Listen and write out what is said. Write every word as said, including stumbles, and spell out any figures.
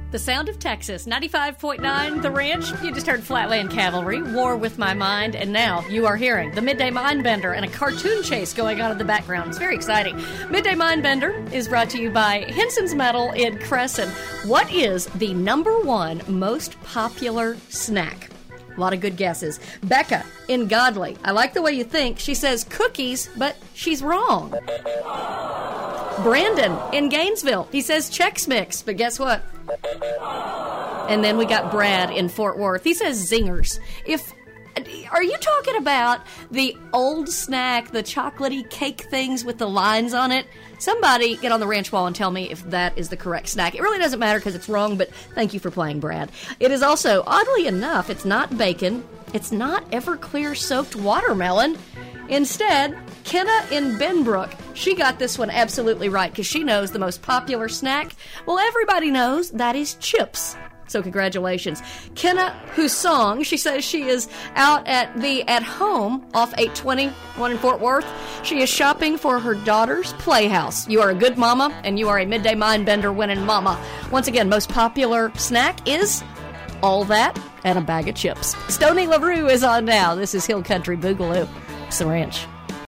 The sound of Texas, ninety-five point nine, The Ranch. You just heard Flatland Cavalry, War With My Mind, and now you are hearing the Midday Mindbender and a cartoon chase going on in the background. It's very exciting. Midday Mindbender is brought to you by Henson's Metal in Crescent. What is the number one most popular snack? A lot of good guesses. Becca in Godley. I like the way you think. She says cookies, but she's wrong. Brandon in Gainesville. He says Chex Mix, but guess what? And then we got Brad in Fort Worth. He says zingers. If are you talking about the old snack, the chocolatey cake things with the lines on it? Somebody get on the ranch wall and tell me if that is the correct snack. It really doesn't matter because it's wrong, but thank you for playing, Brad. It is also, oddly enough, it's not bacon. It's not Everclear soaked watermelon. Instead, Kenna in Benbrook, she got this one absolutely right because she knows the most popular snack. Well, everybody knows that is chips. So congratulations. Kenna Husong, she says she is out at the At Home off eight twenty, one in Fort Worth. She is shopping for her daughter's playhouse. You are a good mama, and you are a Midday Mindbender winning mama. Once again, most popular snack is all that and a bag of chips. Stoney LaRue is on now. This is Hill Country Boogaloo. It's The Ranch.